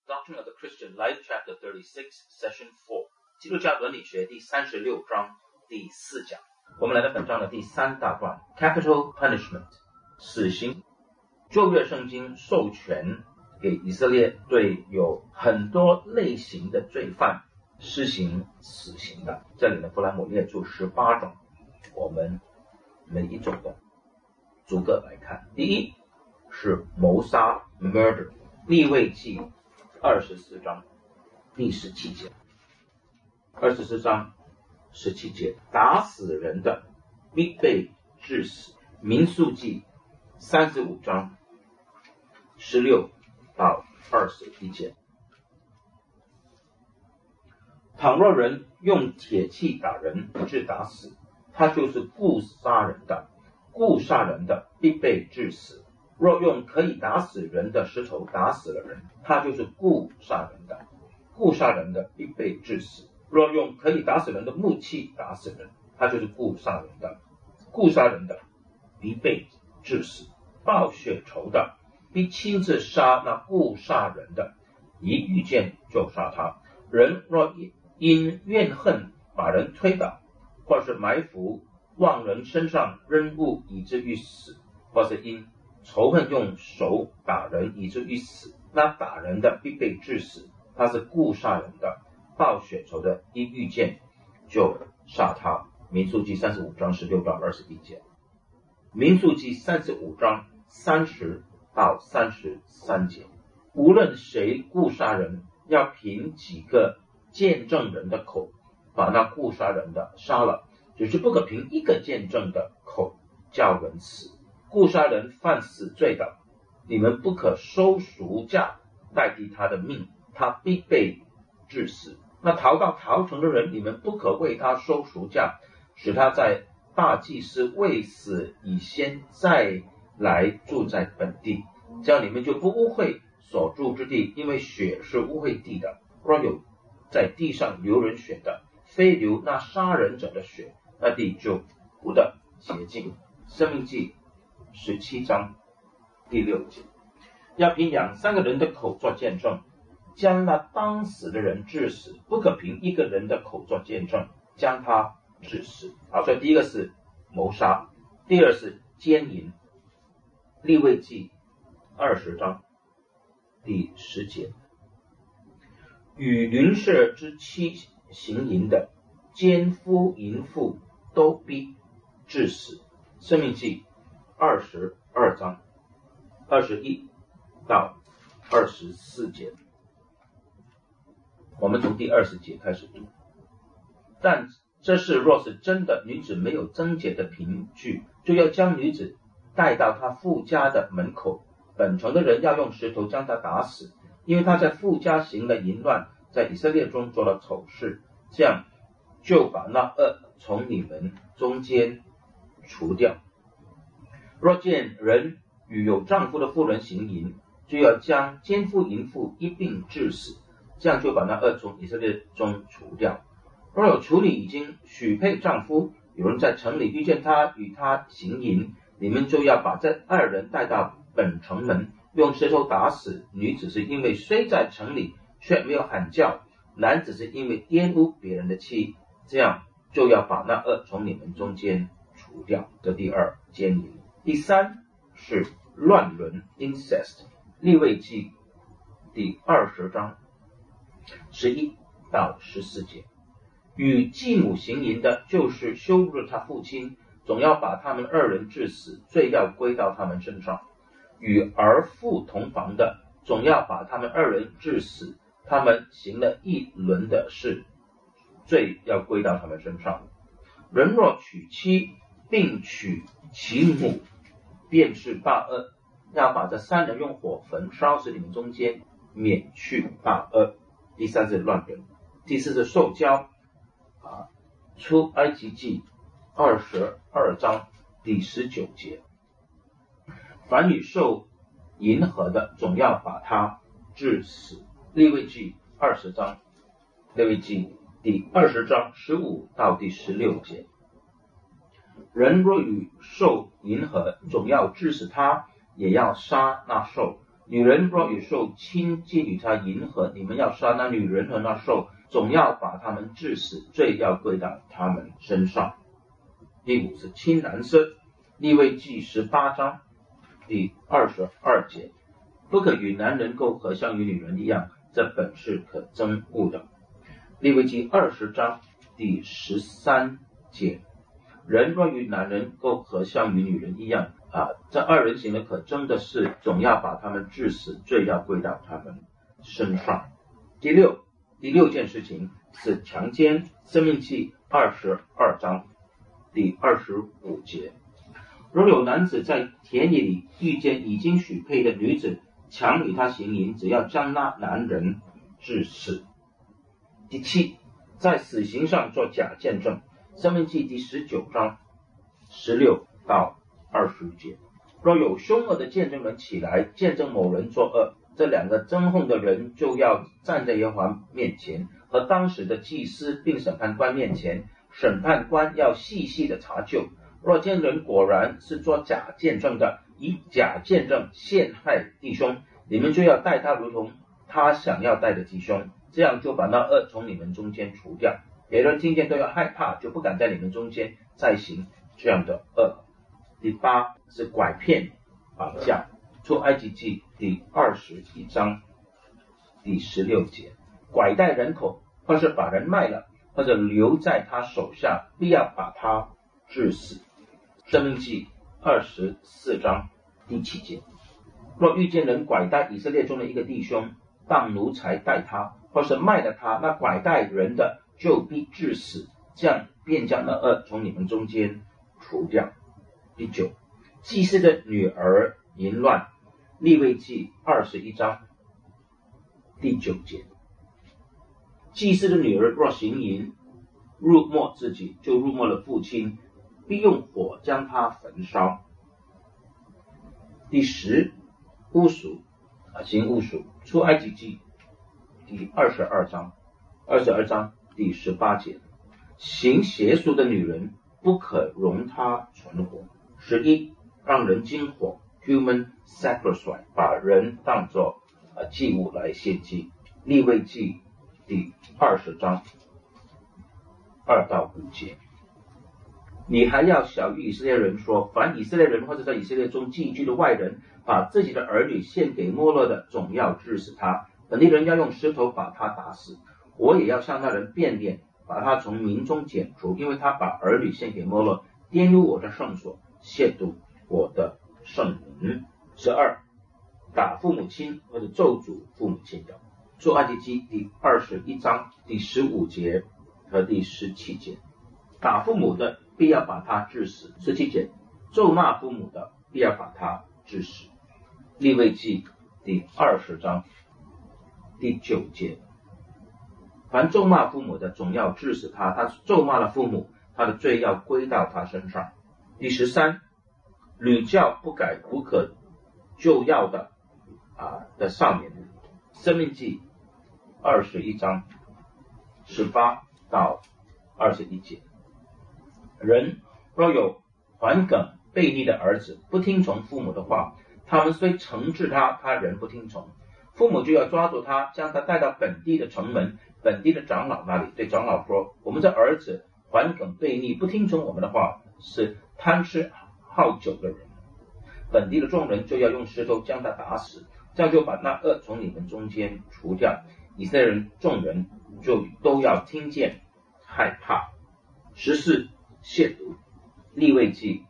Doctrine of the Christian Life Chapter 36 Session 4基督教伦理学第36章第4讲。我们来到本章的第3大段 Capital Punishment 死刑。旧约圣经授权给以色列对有很多类型的罪犯施行死刑的。这里呢，弗兰姆列出18种，我们每一种的逐个来看。第一是谋杀 murder， 利未记24章第17节，24章17节，打死人的必被治死。民数记35章16到21节，倘若人用铁器打人致打死，他就是故杀人的，故杀人的必被治死。若用可以打死人的石头打死了人，他就是故杀人的，故杀人的必被治死。若用可以打死人的木器打死人，他就是故杀人的，故杀人的必被治死。报血仇的必亲自杀那故杀人的，一遇见就杀他。人若因怨恨把人推倒，或是埋伏往人身上扔物以至于死，或是因仇恨用手打人以至于死，那打人的必被治死，他是故杀人的。报血仇的一遇见就杀他。民数记35章16到21节，民数记35章30到33节，无论谁故杀人，要凭几个见证人的口把那故杀人的杀了，只是不可凭一个见证的口叫人死。故杀人犯死罪的，你们不可收赎价代替他的命，他必被治死。那逃到逃城的人，你们不可为他收赎价，使他在大祭司未死以先再来住在本地，这样你们就不污秽所住之地，因为血是污秽地的。若有在地上流人血的，非流那杀人者的血，那地就不得洁净。申命记17章第6节，要凭2-3个人的口做见证，将那当死的人治死，不可凭一个人的口做见证，将他治死。好，所以第一个是谋杀，第二是奸淫。利未记20章第10节，与邻舍之妻行淫的，奸夫淫妇都必治死。申命记22章21到24节，我们从第20节开始读。但这事若是真的，女子没有贞洁的凭据，就要将女子带到她父家的门口，本城的人要用石头将她打死，因为她在父家行了淫乱，在以色列中做了丑事，这样就把那恶从你们中间除掉。若见人与有丈夫的妇人行淫，就要将奸夫淫妇一并治死，这样就把那恶从以色列中除掉。若有处女已经许配丈夫，有人在城里遇见他与他行淫，你们就要把这2人带到本城门，用石头打死。女子是因为虽在城里却没有喊叫，男子是因为玷污别人的妻，这样就要把那恶从你们中间除掉。这第2，奸淫。第3是乱伦 incest， 利未记第20章11到14节，与继母行淫的，就是羞辱了他父亲，总要把他们2人治死，罪要归到他们身上。与儿妇同房的，总要把他们2人治死，他们行了一轮的事，罪要归到他们身上。人若娶妻并娶其母，便是大恶，要把这3人用火焚烧，使你们中间免去大恶。第3是乱伦。第4是受教。出埃及记22章第19节，凡与受淫合的，总要把他治死。利未记20章，利未记第20章15到第16节，人若与兽迎合，总要治死他，也要杀那兽。 女人若有受亲近与他淫合，你们要杀那女人和那兽，总要把他们治死，罪要归到他们身上。第五是亲男色，利未记18章第22节，不可与男人苟合，像与女人一样，这本是可憎恶的。利未记20章第13节，人若与男人苟合，像与女人一样，这二人行的可憎的事，总要把他们治死，罪要归到他们身上。第六件事情是强奸，申命记22章第25节，若有男子在田野里遇见已经许配的女子，强与他行淫，只要将那男人治死。第7，在死刑上做假见证，申命记第19章16到25节，若有凶恶的见证人起来见证某人作恶，这两个憎恨的人就要站在耶和华面前，和当时的祭司并审判官面前，审判官要细细的查究。若见人果然是做假见证的，以假见证陷害弟兄，你们就要待他如同他想要待的弟兄，这样就把那恶从你们中间除掉。别人听见都要害怕，就不敢在你们中间再行这样的恶。第8是拐骗绑架，出埃及记第21章第16节，拐带人口，或是把人卖了，或者留在他手下，必要把他治死。申命记24章第7节，若遇见人拐带以色列中的一个弟兄，当奴才带他，或是卖了他，那拐带人的就必治死，这样便将那恶从你们中间除掉。第9，祭司的女儿淫乱，利未记21章第9节，祭司的女儿若行淫，辱没自己，就辱没了父亲，必用火将他焚烧。第10，巫术，行巫术，出埃及记第22章第18节，行邪术的女人不可容她存活。11，让人经火 human sacrifice， 把人当作祭物来献祭，利未记第20章2到5节。你还要晓谕以色列人说，凡以色列人或者在以色列中寄居的外人，把自己的儿女献给摩洛的，总要治死他，本地人要用石头把他打死。我也要向那人变脸，把他从民中剪除，因为他把儿女献给摩洛，玷污我的圣所，亵渎我的圣名。12，打父母亲或者咒诅父母亲的，出埃及记第21章第15节和第17节，打父母的必要把他治死。17节，咒骂父母的必要把他治死。利未记第20章第9节，凡咒骂父母的，总要治死他，他咒骂了父母，他的罪要归到他身上。第13，屡教不改不可救药的少年人，申命记21章18到21节，人若有顽梗悖逆的儿子，不听从父母的话，他们虽惩治他，他仍不听从，父母就要抓住他，将他带到本地的城门，本地的长老那里，对长老说，我们这儿子顽梗悖逆，不听从我们的话，是贪吃好酒的人。本地的众人就要用石头将他打死，这样就把那恶从你们中间除掉。以色列人众人就都要听见害怕。14，亵渎，利未记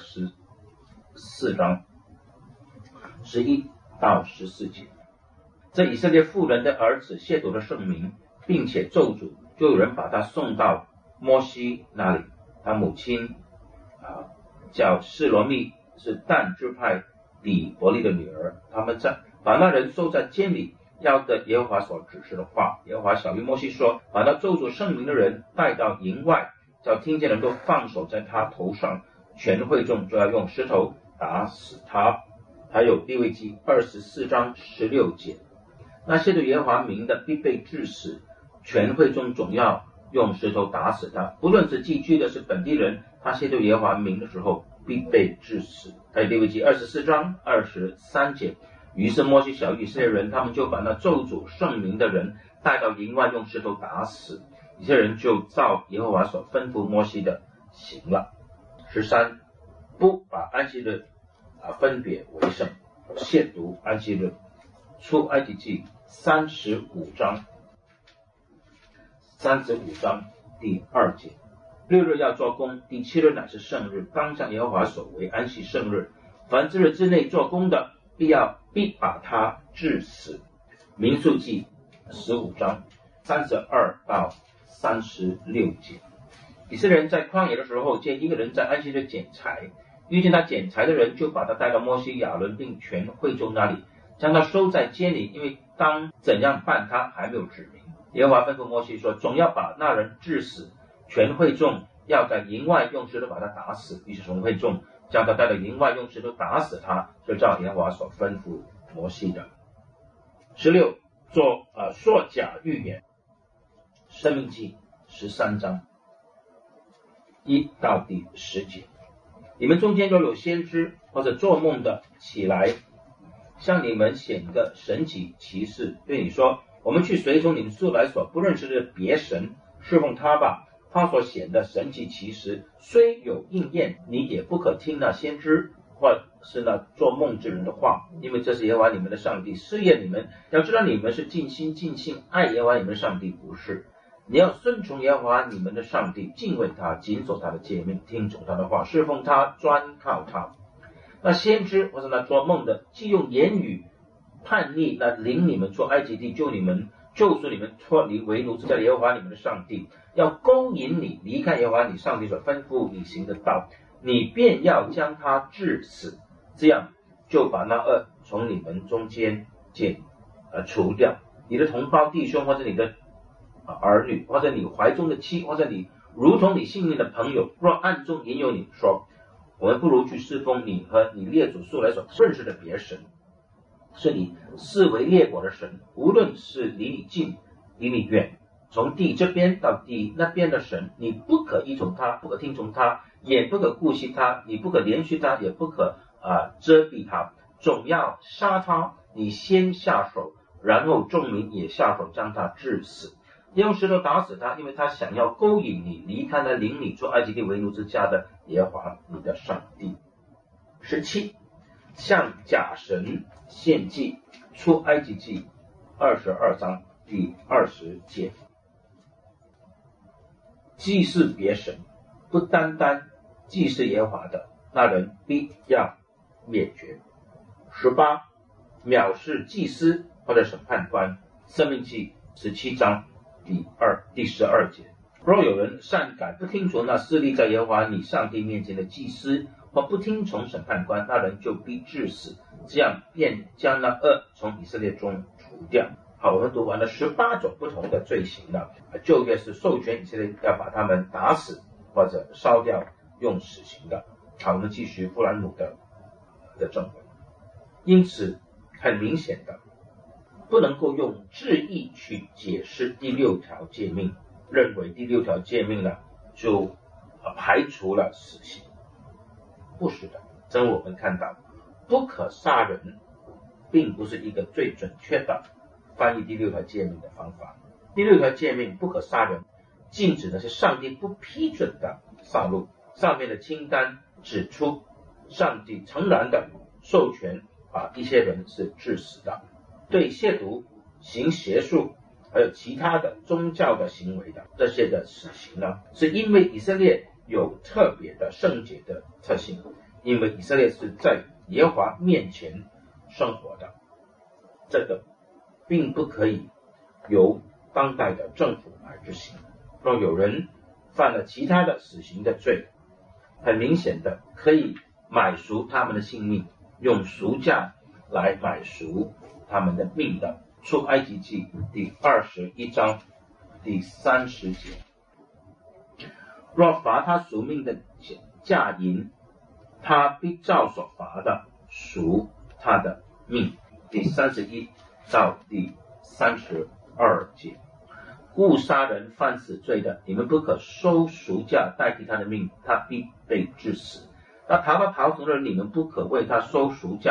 24章11到14节，这以色列妇人的儿子亵渎了圣名，并且咒诅，就有人把他送到摩西那里，他母亲叫示罗密，是但支派比伯利的女儿，他们把那人收在监里，要得耶和华所指示的话。耶和华晓谕摩西说，把那咒诅圣名的人带到营外，叫听见人都放手在他头上，全会众就要用石头打死他。还有利未记24章16节，那亵渎耶和华名的必被治死，全会众总要用石头打死他，不论是寄居的是本地人，他亵渎耶和华名的时候必被治死。还有利未记24章23节， 于是摩西小以色列人，他们就把那咒诅圣名的人带到营外，用石头打死。以色列人就照耶和华所吩咐摩西的行了。13，不把安息日分别为圣，亵渎安息日。出埃及记35章第2节，6日要做工，第7日乃是圣日，当向耶和华守为安息圣日。凡这日之内做工的，必把他治死。民数记15章32到36节。以色列人在旷野的时候，见一个人在安息日捡柴，遇见他捡柴的人，就把他带到摩西、亚伦并全会众那里，将他收在监里，因为当怎样办他还没有指明。耶和华吩咐摩西说，总要把那人治死，全会众要在营外用石头把他打死。于是全会众将他带到营外，用石头打死他，就照耶和华所吩咐摩西的。16，说假预言。申命记13章1到第10节。你们中间若有先知或者做梦的起来，向你们显个神奇奇事，对你说，我们去随从你们素来所不认识的别神，侍奉他吧。他所显的神奇奇事虽有应验，你也不可听那先知或是那做梦之人的话，因为这是耶和华你们的上帝试验你们，要知道你们是尽心尽性爱耶和华你们的上帝，不是。你要顺从耶和华你们的上帝，敬畏他，谨守他的诫命，听从他的话，侍奉他，专靠他。那先知或是那做梦的，既用言语叛逆那领你们出埃及地，救赎你们脱离为奴之家的耶和华你们的上帝，要勾引你离开耶和华你上帝所吩咐你行的道，你便要将他治死，这样就把那恶从你们中间除掉。你的同胞弟兄，或者你的儿女，或者你怀中的妻，或者你如同你性命的朋友，若暗中引诱你说，我们不如去侍奉你和你列祖素来所认识的别神，是你视为列国的神，无论是离你近离你远，从地这边到地那边的神，你不可依从他，不可听从他，也不可顾惜他，你不可连续他，也不可遮蔽他，总要杀他。你先下手，然后众民也下手将他治死，用石头打死他，因为他想要勾引你离开那领你出埃及地为奴之家的耶和华你的上帝。17，向假神献祭。出埃及记22章第20节。祭祀别神，不单单祭祀耶和华的，那人必要灭绝。18，藐视祭司或者审判官。申命记17章第12节。若有人擅改不听从那侍立在耶和华你上帝面前的祭司，或不听从审判官，那人就必治死，这样便将那恶从以色列中除掉。好，我们读完了18种不同的罪行了。旧约是授权以色列要把他们打死或者烧掉，用死刑的。好，我们继续弗兰姆的正文。因此很明显的，不能够用字义去解释第6条诫命，认为第6条诫命呢就排除了死刑。不是的，正我们看到不可杀人并不是一个最准确的翻译第6条诫命的方法。第6条诫命不可杀人，禁止的是上帝不批准的杀戮。上面的清单指出，上帝诚然的授权把一些人是致死的。对亵渎、行邪术还有其他的宗教的行为的这些的死刑呢，是因为以色列有特别的圣洁的特性，因为以色列是在耶和华面前生活的，这个并不可以由当代的政府来执行。若有人犯了其他的死刑的罪，很明显的可以买赎他们的性命，用赎价来买赎他们的命的。出埃及记第21章第30节。若罚他赎命的价银，他必照所罚的赎他的命。第31到第32节。故杀人犯死罪的，你们不可收赎价代替他的命，他必被致死。那逃从的人，你们不可为他收赎价，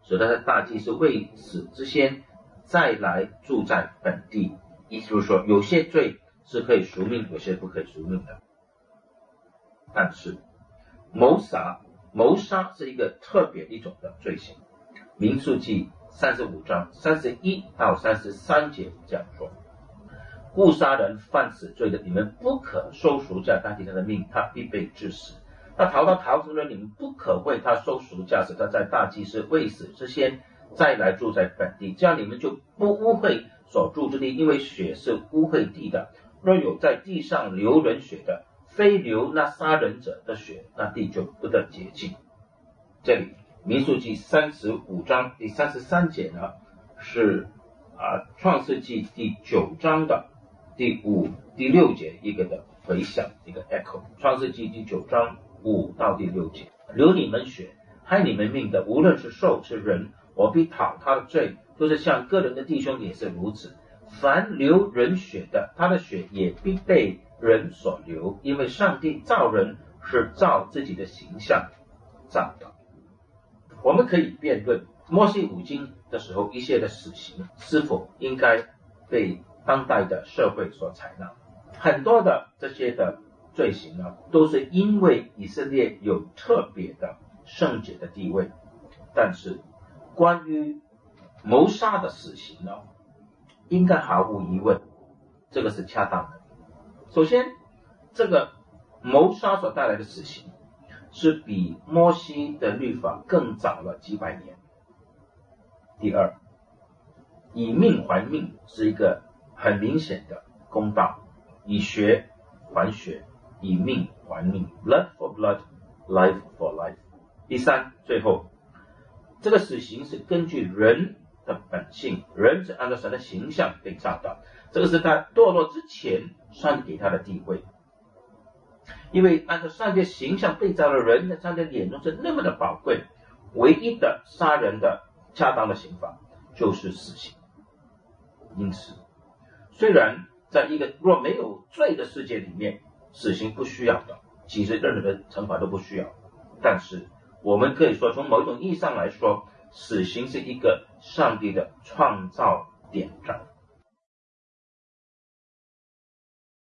使得大祭司未死之先再来住在本地。意思就是说，有些罪是可以赎命，有些不可以赎命的。但是谋杀是一个特别一种的罪行。民数记35章31到33节这样说：故杀人犯死罪的，你们不可收赎价代替他的命，他必被致死。他逃到逃城的，你们不可为他收赎价，使他在大祭司未死之先再来住在本地，这样你们就不污秽所住之地，因为血是污秽地的。若有在地上流人血的，非流那杀人者的血，那地就不得洁净。这里民数记35章第33节呢，是创世纪第9章的第5、第6节一个的回响，一个 echo。创世纪第9章5到第6节，流你们血害你们命的，无论是兽是人，我必讨他的罪，就是像个人的弟兄也是如此。凡流人血的，他的血也必被人所流，因为上帝造人是照自己的形象造的。我们可以辩论摩西五经的时候一些的死刑是否应该被当代的社会所采纳。很多的这些的罪行呢，都是因为以色列有特别的圣洁的地位。但是关于谋杀的死刑呢，应该毫无疑问这个是恰当的。首先，这个谋杀所带来的死刑是比摩西的律法更早了几百年。第二，以命还命是一个很明显的公道，以血还血，以命还命， blood for blood, life for life。 第三，最后这个死刑是根据人的本性，人是按照神的形象被造的，这个是他堕落之前上帝给他的地位。因为按照上帝形象被造的人，在上帝眼中是那么的宝贵，唯一的杀人的恰当的刑罚就是死刑。因此，虽然在一个若没有罪的世界里面，死刑不需要的，其实任何的惩罚都不需要，但是我们可以说，从某种意义上来说，死刑是一个上帝的创造典章。